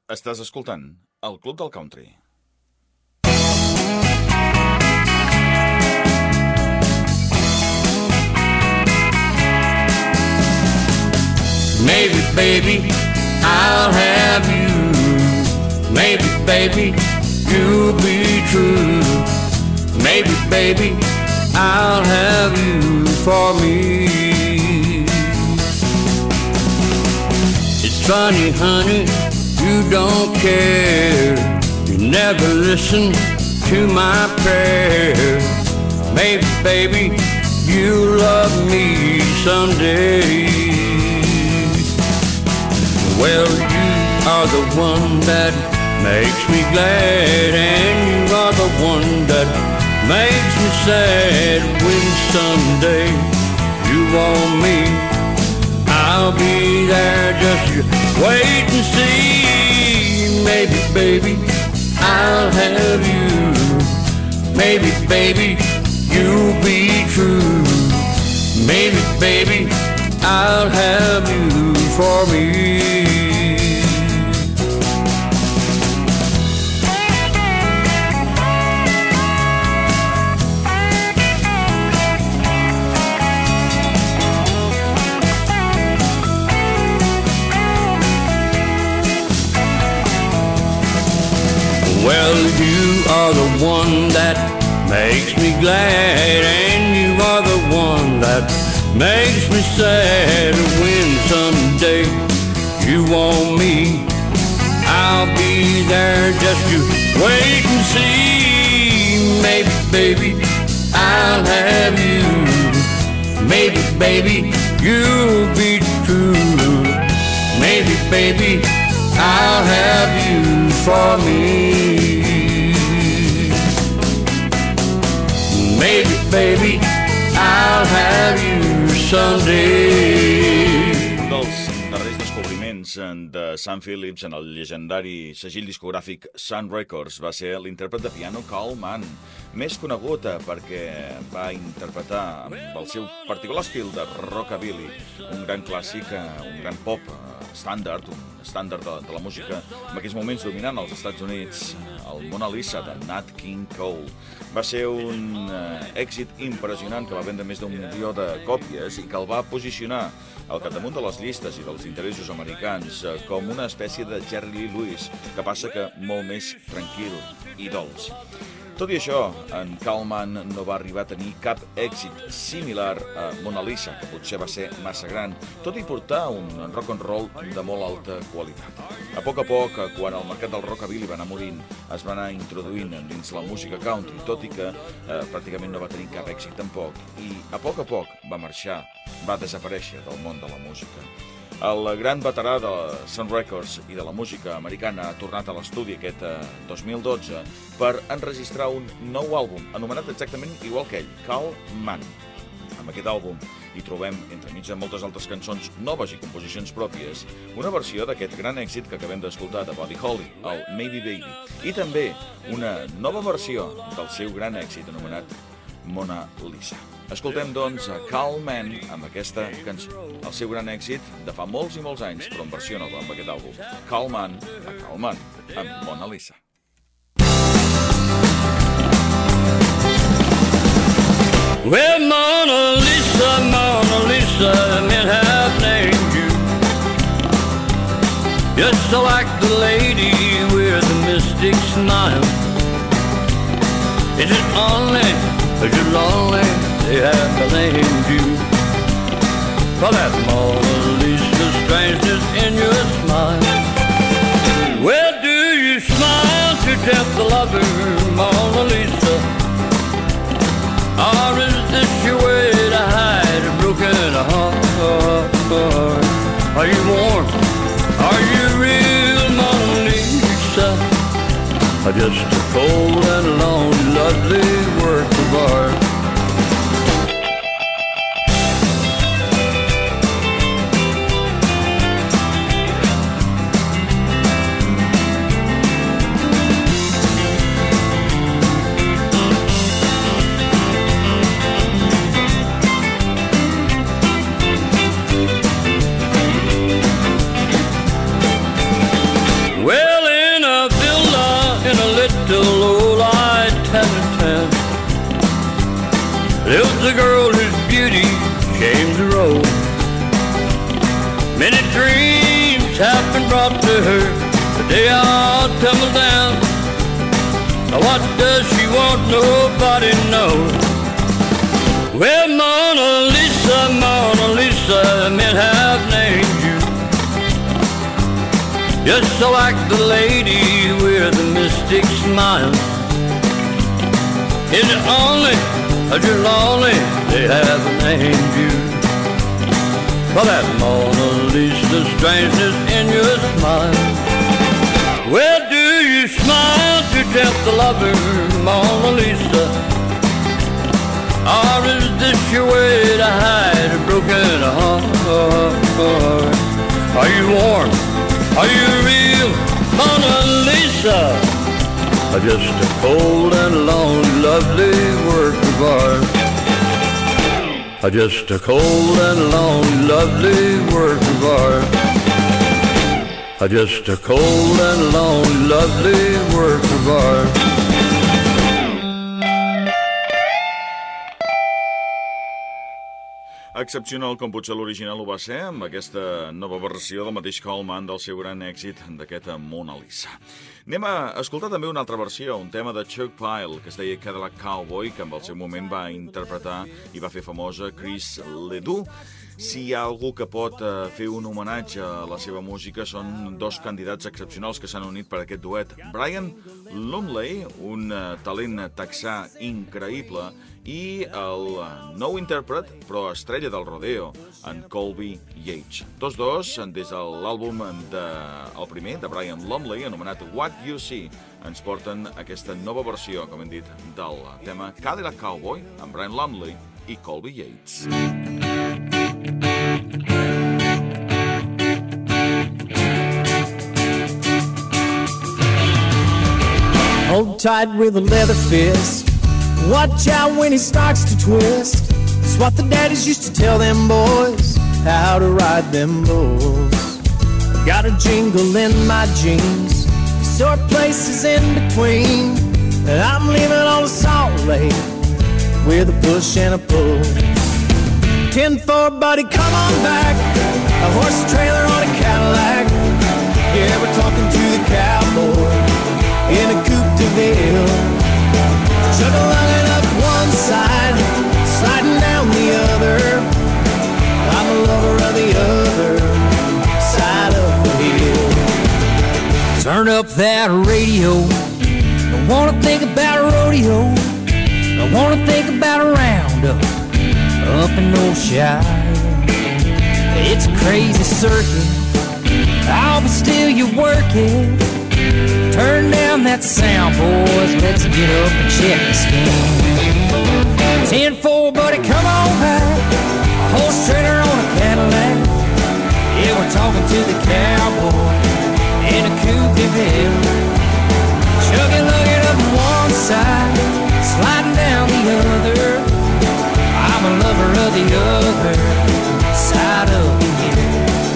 Estàs escoltant el Club del Country. Maybe, baby, I'll have you. Maybe, baby, you'll be true. Maybe, baby, I'll have you for me. It's funny, honey, you don't care. You never listen to my prayer. Maybe, baby, you'll love me someday. Well, you are the one that makes me glad, and you are the one that makes me sad. When someday you want me, I'll be there, just you wait and see. Maybe, baby, I'll have you. Maybe, baby, you'll be true. Maybe, baby, I'll have you for me. Well, you are the one that makes me glad, and you are the one that makes me sad. When someday you want me, I'll be there, just you wait and see. Maybe, baby, I'll have you. Maybe, baby, you'll be true. Maybe, baby, I'll have you for me. Maybe, baby, I'll have you someday. Un dels darrers descobriments de Sam Phillips en el llegendari segell discogràfic Sun Records va ser l'intèrpret de piano Carl Mann, més conegut perquè va interpretar amb el seu particular estil de rockabilly un gran clàssic, un gran pop estàndard, un estàndard de la música en aquells moments dominant als Estats Units, el Mona Lisa de Nat King Cole. Va ser un èxit impressionant que va vendre més d'1 milió de còpies i que el va posicionar al capdamunt de les llistes i dels interessos americans com una espècie de Jerry Lee Lewis, que passa que molt més tranquil i dolç. Tot i això, en Carl Mann no va arribar a tenir cap èxit similar a Mona Lisa, que potser va ser massa gran, tot i portar un rock and roll de molt alta qualitat. A poc, quan el mercat del rockabilly va anar morint, es va anar introduint dins la música country, tot i que pràcticament no va tenir cap èxit tampoc, i a poc va marxar, va desaparèixer del món de la música. El gran veterà de Sun Records i de la música americana ha tornat a l'estudi aquest 2012 per enregistrar un nou àlbum, anomenat exactament igual que ell, Carl Mann. Amb aquest àlbum hi trobem, entremig de moltes altres cançons noves i composicions pròpies, una versió d'aquest gran èxit que acabem d'escoltar de Buddy Holly, el Maybe Baby, i també una nova versió del seu gran èxit anomenat Mona Lisa. Escoltem, doncs, a Carl Mann amb aquesta cançó. El seu gran èxit de fa molts i molts anys, però en versió nova amb aquest àlbum. Carl Mann, amb Mona Lisa. Well, Mona Lisa, men have named you just like the lady with the mystic smile. Is it only, is it lonely, they have named you for that Mona Lisa strangeness in your smile? Well, do you smile to tempt the lover, Mona Lisa? Or is this your way to hide a broken heart? Are you warm? Are you real, Mona Lisa? Or just a cold and lonely, lovely work of art? Well, games of roll. Many dreams have been brought to her, but they all tumble down. Now what does she want? Nobody knows. Well, Mona Lisa, men have named you just so like the lady with the mystic smile. Is it only that you're lonely they have named you? For that Mona Lisa strangeness in your smile. Well, do you smile to tempt the lover, Mona Lisa? Or is this your way to hide a broken heart? Are you warm? Are you real, Mona Lisa? Or just a cold and lonely, lovely work of art? Or just a cold and lonely, lovely work of art? Or just a cold and lonely, lovely work of art? Excepcional com potser l'original ho va ser, amb aquesta nova versió del mateix Coleman del seu gran èxit d'aquesta Mona Lisa. Anem a escoltar també una altra versió, un tema de Chuck Pyle, que es deia Cadillac Cowboy, que en el seu moment va interpretar i va fer famosa Chris Ledoux. Si hi ha algú que pot fer un homenatge a la seva música són dos candidats excepcionals que s'han unit per aquest duet. Brian Lumley, un talent texà increïble, i el nou intèrpret, però estrella del rodeo, en Colby Yates. Tots dos, des de l'àlbum el primer, de Brian Lumley, anomenat What You See, ens porten aquesta nova versió, com hem dit, del tema Cadillac Cowboy, amb Brian Lumley i Colby Yates. Hold tight with a leather fist. Watch out when he starts to twist. It's what the daddies used to tell them boys, how to ride them bulls. Got a jingle in my jeans, sore places in between, and I'm leaving on a Salt Lake with a push and a pull. 10-4, buddy, come on back. A horse trailer on a Cadillac. Yeah, we're talking to the cowboy in a Coupe de Ville. Chug-a-lugging up one side, sliding down the other. I'm a lover of the other side of the hill. Turn up that radio. Don't wanna think about a rodeo. Don't wanna think about a roundup up in Ocean. It's a crazy circuit. Oh, but still you're working. Turn down that sound, boys. Let's get up and check the skin. 10-4, buddy, come on back. A horse trailer on a Cadillac. Yeah, we're talking to the cowboy in a Coupe de Ville. Chuggy-luggy up one side, sliding down the other. I'm a lover of the other side of the hill.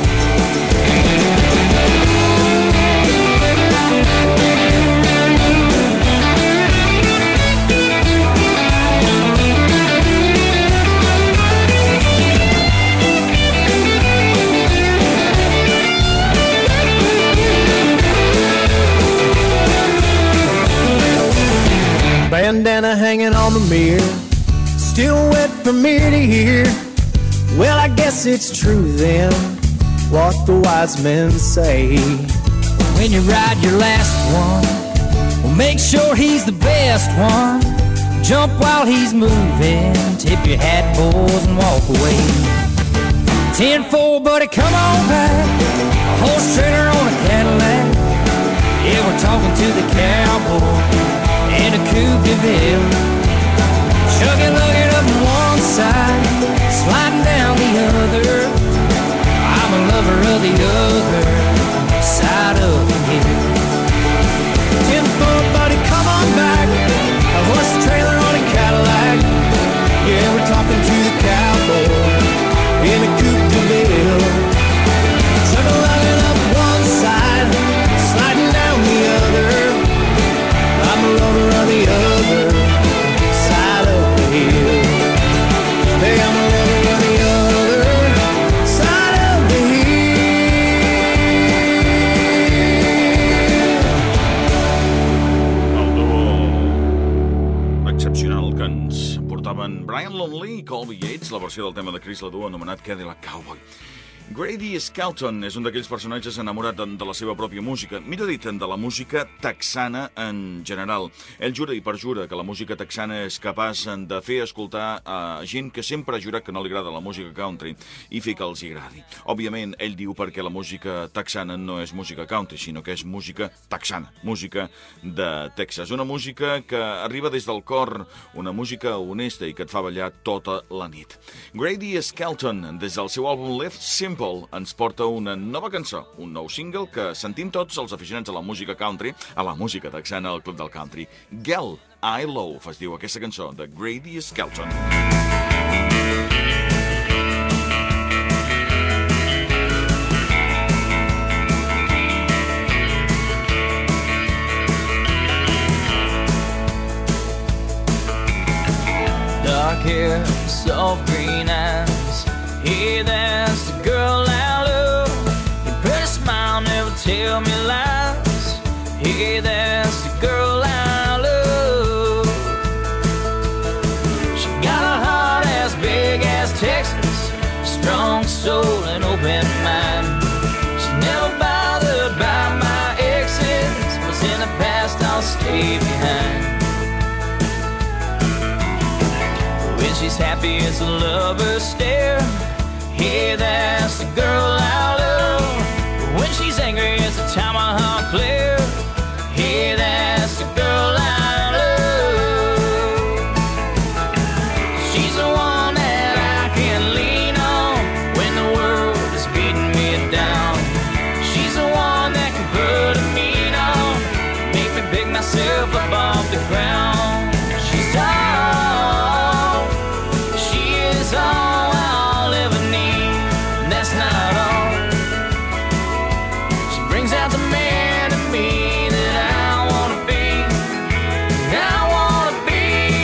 Bandana hanging on the mirror, still wet from ear to ear. Well, I guess it's true then, what the wise men say. When you ride your last one, well, make sure he's the best one. Jump while he's moving, tip your hat, boys, and walk away. 10-4, buddy, come on back. A horse trailer on a Cadillac. Yeah, we're talking to the cowboy in a Coupe de Ville. Chuggy-luggy up one side, sliding down the other. I'm a lover of the other side of the hill. 10-4, buddy, come on back. A horse trailer on a Cadillac. Yeah, we're talking to the cowboy in a Coupe de Ville. Chuggy-luggy up one side, sliding down the other. I'm a lover of the other Marlon Lee, Colby Yates, la versió del tema de Chris Ledoux anomenat Cadillac Cowboy. Grady Skelton és un d'aquells personatges enamorat de la seva pròpia música, millor dit, de la música texana en general. Ell jura i perjura que la música texana és capaç de fer escoltar a gent que sempre ha jurat que no li agrada la música country i fer que els agradi. Òbviament, ell diu perquè la música texana no és música country, sinó que és música texana, música de Texas. Una música que arriba des del cor, una música honesta i que et fa ballar tota la nit. Grady Skelton, des del seu àlbum Live Simple, ens porta una nova cançó, un nou single que sentim tots els aficionats a la música country, a la música texana al Club del Country. Girl, I Love, es diu aquesta cançó de Grady Skelton. Dark hair, soft green eyes. Hey, that's the girl I love. Your pretty smile never tell me lies. Hey, that's the girl I love. She got a heart as big as Texas, strong soul and open mind. She's never bothered by my exes. What's in the past I'll stay behind. When she's happy it's a lover's stare. Hey, that's the girl I love. When she's angry, it's a tomahawk glare. Hey, that's the girl I love. She's the one that I can lean on when the world is beating me down. She's the one that can put a mean on, make me pick myself up off the ground. She's all, she is all I'll ever need. That's not all. She brings out the man in me that I wanna be. I wanna be.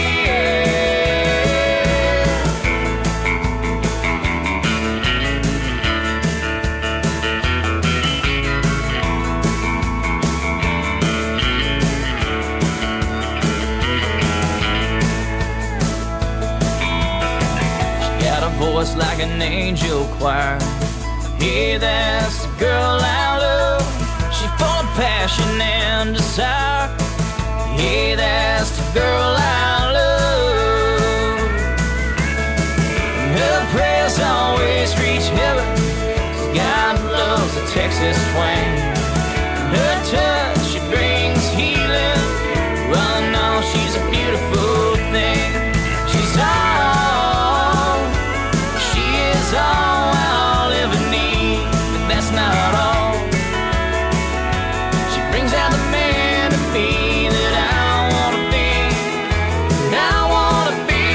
She got a voice like an angel choir. Hey, that's the girl I love. She's full of passion and desire. Hey, that's the girl I love. Her prayers always reach heaven, 'cause God loves a Texas twang. Her touch, she brings healing. Well, no, she's a beautiful thing. She's all, she is all I'll ever need. But that's not all. She brings out the man in me that I wanna be. I wanna be.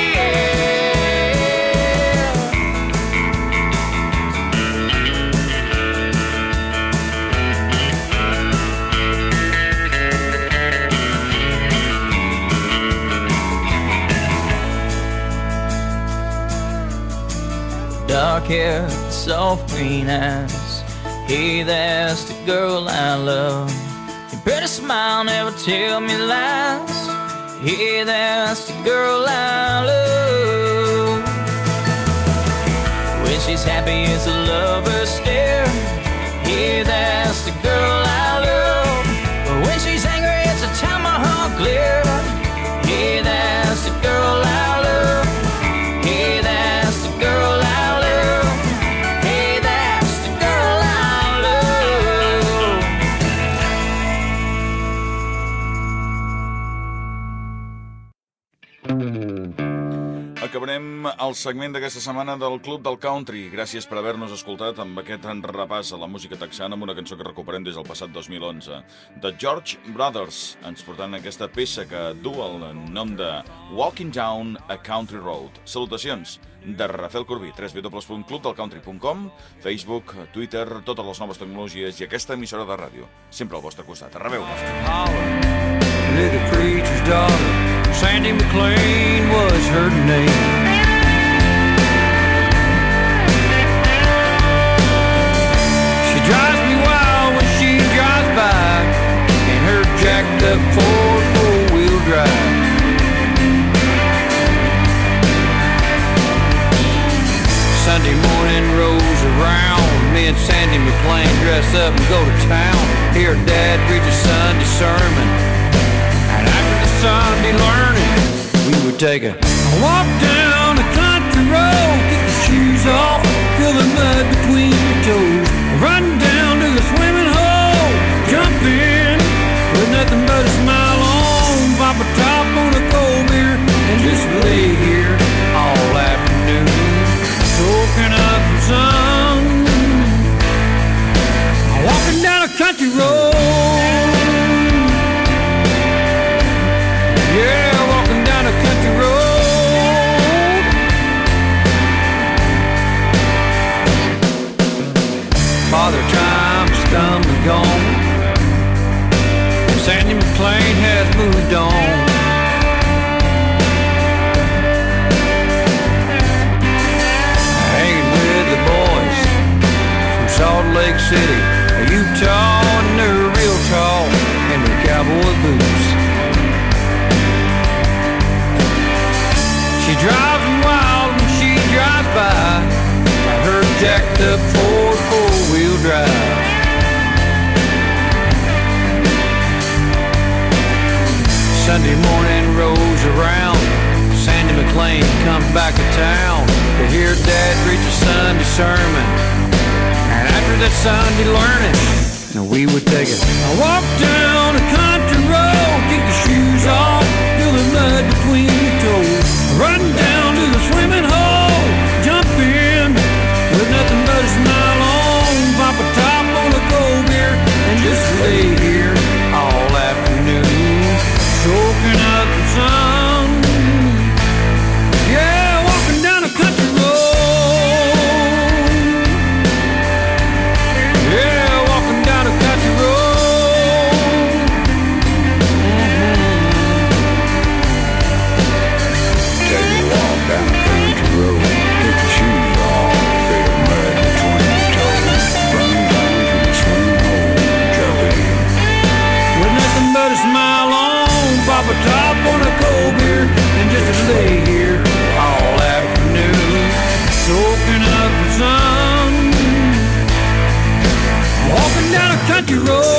Dark hair, soft green eyes. Hey, that's the girl I love. Your pretty smile never tell me lies. Hey, that's the girl I love. When she's happy it's a lover's stare. Hey, that's the girl I love. But when she's angry it's a tomahawk glare. Hey, that's the girl I love. Hey, that's the girl I love. Hey, that's the girl I love. Acabarem el segment d'aquesta setmana del Club del Country. Gràcies per haver-nos escoltat amb aquest repàs a la música texana amb una cançó que recuperem des del passat 2011. The George Brothers ens portant aquesta peça que du el nom de Walking Down a Country Road. Salutacions de Rafael Corbí, www.clubdelcountry.com, Facebook, Twitter, totes les noves tecnologies i aquesta emissora de ràdio. Sempre al vostre costat. Rebeu. Little preacher's daughter, Sandy McLean was her name. She drives me wild when she drives by in her jacked up Ford 4-wheel drive. up and go to town. Hear Dad preach a Sunday sermon, and after the Sunday learning, we would take a walk down the country road, kick the shoes off, feel the mud between your toes, run down to the swimming hole, jump in with nothing but a smile on, pop a top on a cold beer, and just lay here all afternoon, soaking up the sun, walking down a country road. Yeah, walking down a country road. Father Time's come and gone, Sandy McLean has moved on. Hanging with the boys from Salt Lake City, Utah, and they're real tall in their cowboy boots. She drives them wild when she drives by, her jacked up Ford four-wheel drive. Sunday morning rolls around, Sandy McLean comes back to town to hear Dad preach a Sunday sermon. And after that Sunday learning, we would take a walk down a country road, kick your shoes off, feel the mud between your toes, run down to the swimming hole, jump in with nothing but a smile on, pop a top on a cold beer, and just lay here all afternoon, soaking up the sun. Yeah, walking down a country road. Yeah, walking down a country road. Take a walk down a country road, kick your shoes off, feel mud between your toes, run down to the swimming hole, jump in with nothing but a smile on, pop a top on a cold beer, and just lay here all afternoon, soaking up the sun, walking down a country road.